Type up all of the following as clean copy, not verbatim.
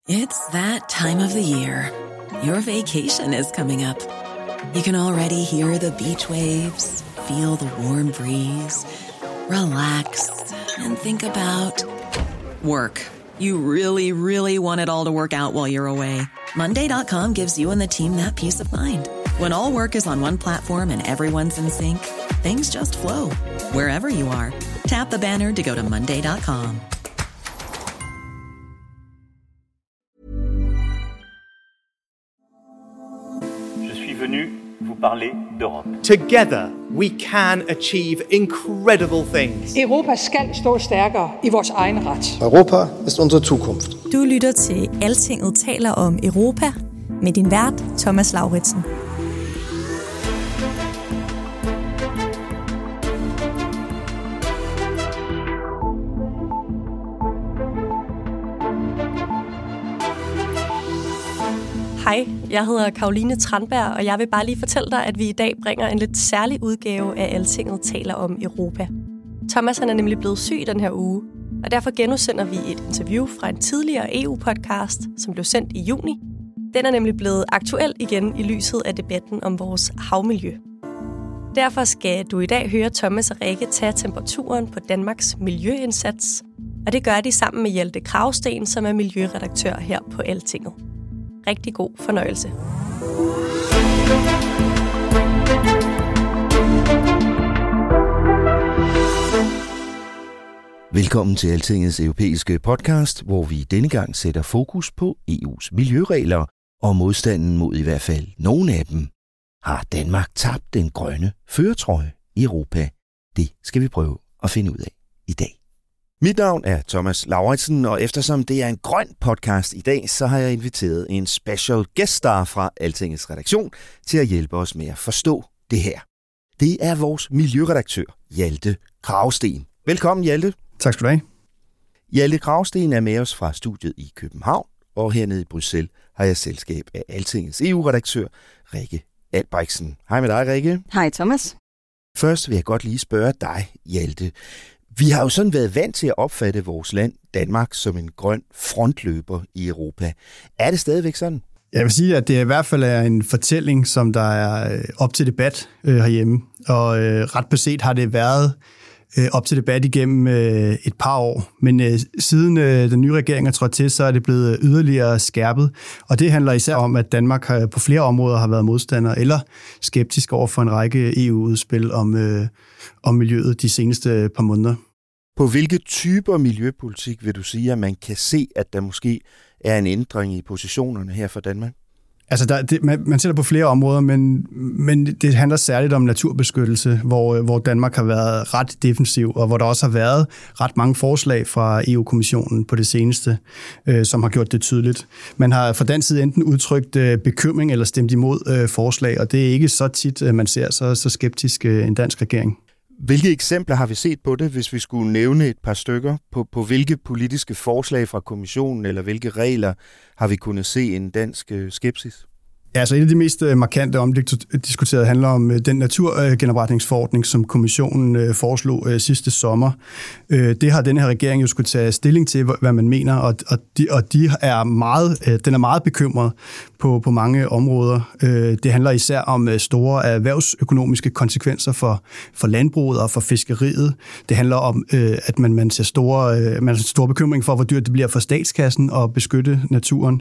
It's that time of the year. Your vacation is coming up. You can already hear the beach waves, feel the warm breeze, relax, and think about work. You really, really want it all to work out while you're away. Monday.com gives you and the team that peace of mind. When all work is on one platform and everyone's in sync, things just flow. Wherever you are, tap the banner to go to Monday.com. Je suis venu vous parler d'Europe. Together we can achieve incredible things. Europa skal stå stærkere i vores egen ret. Europa ist unsere Zukunft. Du lytter til Altinget taler om Europa med din vært Thomas Lauritsen. Hej, jeg hedder Caroline Tranberg, og jeg vil bare lige fortælle dig, at vi i dag bringer en lidt særlig udgave af Altinget taler om Europa. Thomas han er nemlig blevet syg den her uge, og derfor genudsender vi et interview fra en tidligere EU-podcast, som blev sendt i juni. Den er nemlig blevet aktuel igen i lyset af debatten om vores havmiljø. Derfor skal du i dag høre Thomas og Rikke tage temperaturen på Danmarks miljøindsats, og det gør de sammen med Hjalte Kragsten, som er miljøredaktør her på Altinget. Rigtig god fornøjelse. Velkommen til Altingets europæiske podcast, hvor vi denne gang sætter fokus på EU's miljøregler og modstanden mod i hvert fald nogle af dem. Har Danmark tabt den grønne førertrøje i Europa? Det skal vi prøve at finde ud af i dag. Mit navn er Thomas Lauritsen, og eftersom det er en grøn podcast i dag, så har jeg inviteret en special guest star fra Altingets redaktion til at hjælpe os med at forstå det her. Det er vores miljøredaktør, Hjalte Kragsten. Velkommen, Hjalte. Tak skal du have. Hjalte Kragsten er med os fra studiet i København, og hernede i Bruxelles har jeg selskab af Altingets EU-redaktør, Rikke Albrechtsen. Hej med dig, Rikke. Hej, Thomas. Først vil jeg godt lige spørge dig, Hjalte. Vi har jo sådan været vant til at opfatte vores land, Danmark, som en grøn frontløber i Europa. Er det stadigvæk sådan? Jeg vil sige, at det i hvert fald er en fortælling, som der er op til debat herhjemme. Og ret beset har det været op til debat igennem et par år. Men siden den nye regering er trådt til, så er det blevet yderligere skærpet. Og det handler især om, at Danmark på flere områder har været modstander eller skeptisk over for en række EU-udspil om miljøet de seneste par måneder. På hvilke typer miljøpolitik vil du sige, at man kan se, at der måske er en ændring i positionerne her for Danmark? Altså, man sætter på flere områder, men det handler særligt om naturbeskyttelse, hvor Danmark har været ret defensiv, og hvor der også har været ret mange forslag fra EU-kommissionen på det seneste, som har gjort det tydeligt. Man har fra dansk side enten udtrykt bekymring eller stemt imod forslag, og det er ikke så tit, man ser så skeptisk en dansk regering. Hvilke eksempler har vi set på det, hvis vi skulle nævne et par stykker? På hvilke politiske forslag fra kommissionen eller hvilke regler har vi kunnet se en dansk skepsis? Ja, altså et af de mest markante omdiskuterede handler om den naturgenopretningsforordning, som kommissionen foreslog sidste sommer. Det har denne her regering jo skulle tage stilling til, hvad man mener, og den er meget bekymret på mange områder. Det handler især om store erhvervsøkonomiske konsekvenser for landbruget og for fiskeriet. Det handler om, at man har stor bekymring for, hvor dyrt det bliver for statskassen at beskytte naturen.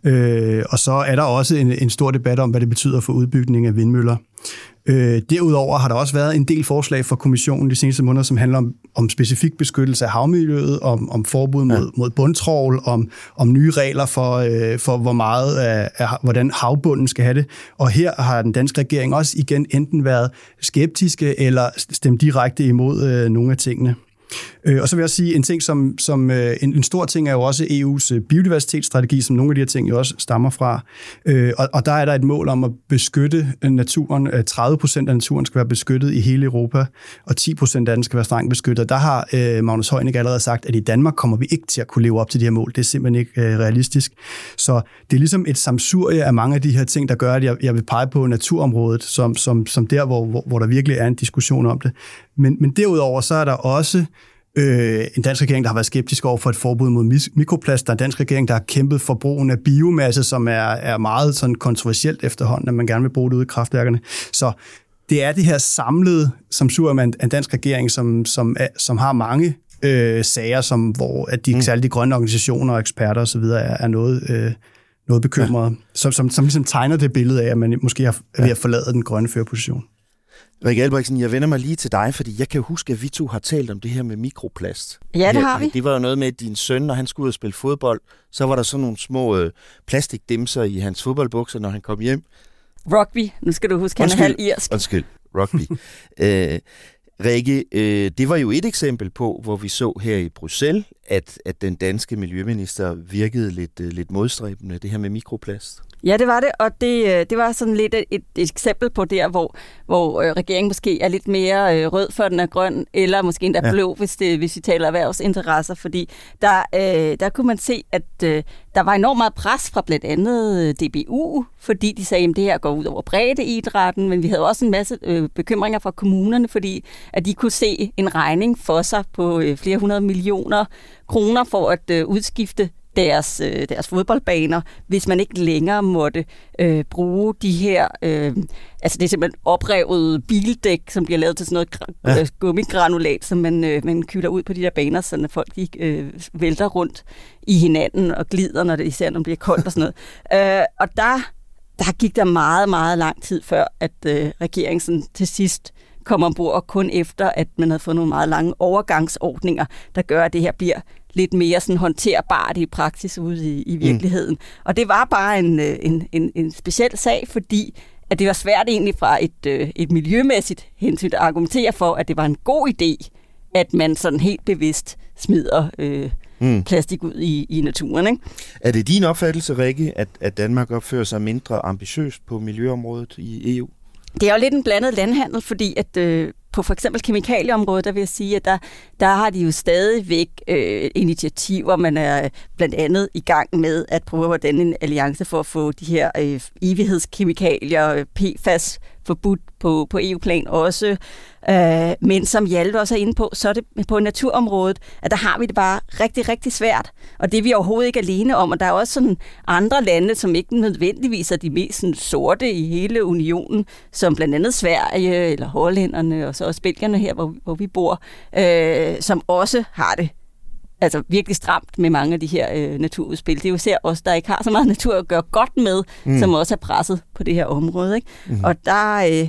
Og så er der også en stor debat om, hvad det betyder for udbygning af vindmøller. Derudover har der også været en del forslag fra kommissionen de seneste måneder, som handler om specifik beskyttelse af havmiljøet, om forbud mod bundtrawl, om nye regler for hvor meget hvordan havbunden skal have det. Og her har den danske regering også igen enten været skeptiske eller stemt direkte imod nogle af tingene. Og så vil jeg sige en ting, en stor ting er jo også EU's biodiversitetsstrategi, som nogle af de her ting jo også stammer fra. Og der er der et mål om at beskytte naturen. 30% af naturen skal være beskyttet i hele Europa, og 10% af den skal være strengt beskyttet. Der har Magnus Heunicke allerede sagt, at i Danmark kommer vi ikke til at kunne leve op til de her mål. Det er simpelthen ikke realistisk. Så det er ligesom et samsurie af mange af de her ting, der gør, at jeg vil pege på naturområdet, som der, hvor der virkelig er en diskussion om det. Men derudover så er der også En dansk regering, der har været skeptisk over for et forbud mod mikroplast. Der er en dansk regering, der har kæmpet for brugen af biomasse, som er meget sådan kontroversielt efterhånden, at man gerne vil bruge det ude i kraftværkerne. Så det er det her samlede, som sur man en dansk regering, som har mange sager, hvor at særligt de grønne organisationer og eksperter osv. er noget bekymrede, som ligesom tegner det billede af, at man måske er ved at forlade den grønne førerposition. Rikke Albrechtsen, jeg vender mig lige til dig, fordi jeg kan huske, at vi to har talt om det her med mikroplast. Ja, det har vi. Det var jo noget med, at din søn, når han skulle ud og spille fodbold, så var der sådan nogle små plastikdimser i hans fodboldbukser, når han kom hjem. Rugby. Nu skal du huske, han er halv irsk. Undskyld, rugby. Rikke, det var jo et eksempel på, hvor vi så her i Bruxelles, at den danske miljøminister virkede lidt modstræbende, det her med mikroplast. Ja, det var det, og det var sådan lidt et eksempel på der, hvor regeringen måske er lidt mere rød, før den er grøn, eller måske endda blå, hvis vi taler erhvervsinteresser, fordi der kunne man se, at der var enormt meget pres fra blandt andet DBU, fordi de sagde, at det her går ud over breddeidrætten, men vi havde også en masse bekymringer fra kommunerne, fordi at de kunne se en regning for sig på flere 100 millioner kroner for at udskifte deres fodboldbaner, hvis man ikke længere måtte bruge de her, altså det er simpelthen oprevede bildæk, som bliver lavet til sådan noget gummigranulat, som man kylder ud på de der baner, så folk vælter rundt i hinanden og glider, når det især når det bliver koldt og sådan noget. Og der gik der meget, meget lang tid før, at regeringen sådan til sidst kom ombord, og kun efter, at man havde fået nogle meget lange overgangsordninger, der gør, at det her bliver lidt mere sådan håndterbart i praksis ude i virkeligheden. Og det var bare en speciel sag, fordi at det var svært egentlig fra et miljømæssigt hensyn at argumentere for, at det var en god idé, at man sådan helt bevidst smider plastik ud i naturen. Ikke? Er det din opfattelse, Rikke, at Danmark opfører sig mindre ambitiøst på miljøområdet i EU? Det er jo lidt en blandet landhandel, fordi at på for eksempel kemikalieområdet, der vil jeg sige, at der har de jo stadigvæk initiativer. Man er blandt andet i gang med at prøve at danne en alliance for at få de her evighedskemikalier, PFAS, forbudt på EU-plan også. Men som Hjalte også er inde på, så er det på naturområdet, at der har vi det bare rigtig, rigtig svært. Og det er vi overhovedet ikke alene om. Og der er også sådan andre lande, som ikke nødvendigvis er de mest sådan sorte i hele unionen, som blandt andet Sverige eller hollænderne og så også belgierne her, hvor vi bor, som også har det altså virkelig stramt med mange af de her naturudspil. Det er jo især os, der ikke har så meget natur at gøre godt med, som også er presset på det her område. Ikke? Og der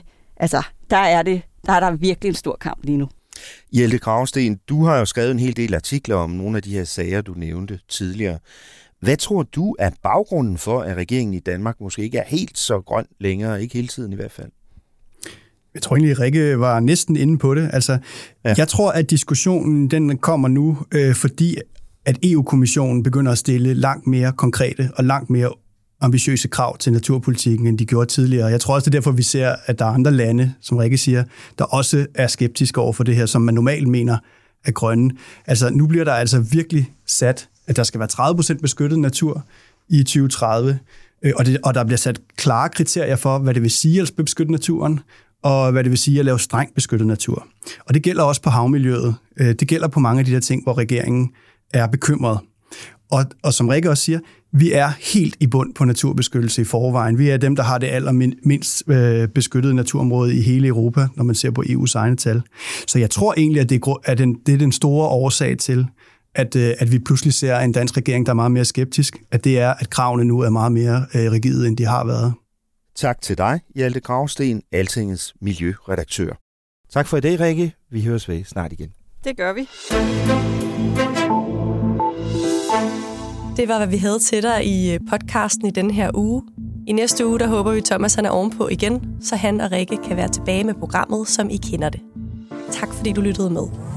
er der virkelig en stor kamp lige nu. Hjalte Gravsten, du har jo skrevet en hel del artikler om nogle af de her sager, du nævnte tidligere. Hvad tror du er baggrunden for, at regeringen i Danmark måske ikke er helt så grøn længere, ikke hele tiden i hvert fald? Jeg tror egentlig, Rikke var næsten inde på det. Altså, Jeg tror, at diskussionen den kommer nu, fordi at EU-kommissionen begynder at stille langt mere konkrete og langt mere ambitiøse krav til naturpolitikken, end de gjorde tidligere. Jeg tror også, det er derfor, vi ser, at der er andre lande, som Rikke siger, der også er skeptiske over for det her, som man normalt mener er grønne. Altså, nu bliver der altså virkelig sat, at der skal være 30% beskyttet natur i 2030, og der bliver sat klare kriterier for, hvad det vil sige at beskytte naturen, og hvad det vil sige at lave strengt beskyttet natur. Og det gælder også på havmiljøet. Det gælder på mange af de der ting, hvor regeringen er bekymret. Og som Rikke også siger, vi er helt i bund på naturbeskyttelse i forvejen. Vi er dem, der har det allermindst beskyttede naturområde i hele Europa, når man ser på EU's egne tal. Så jeg tror egentlig, at det er den store årsag til, at vi pludselig ser en dansk regering, der er meget mere skeptisk, at det er, at kravene nu er meget mere rigide, end de har været. Tak til dig, Hjalte Gravsten, Altingets miljøredaktør. Tak for i dag, Rikke. Vi høres ved snart igen. Det gør vi. Det var, hvad vi havde til dig i podcasten i denne her uge. I næste uge, der håber vi, Thomas han er ovenpå igen, så han og Rikke kan være tilbage med programmet, som I kender det. Tak fordi du lyttede med.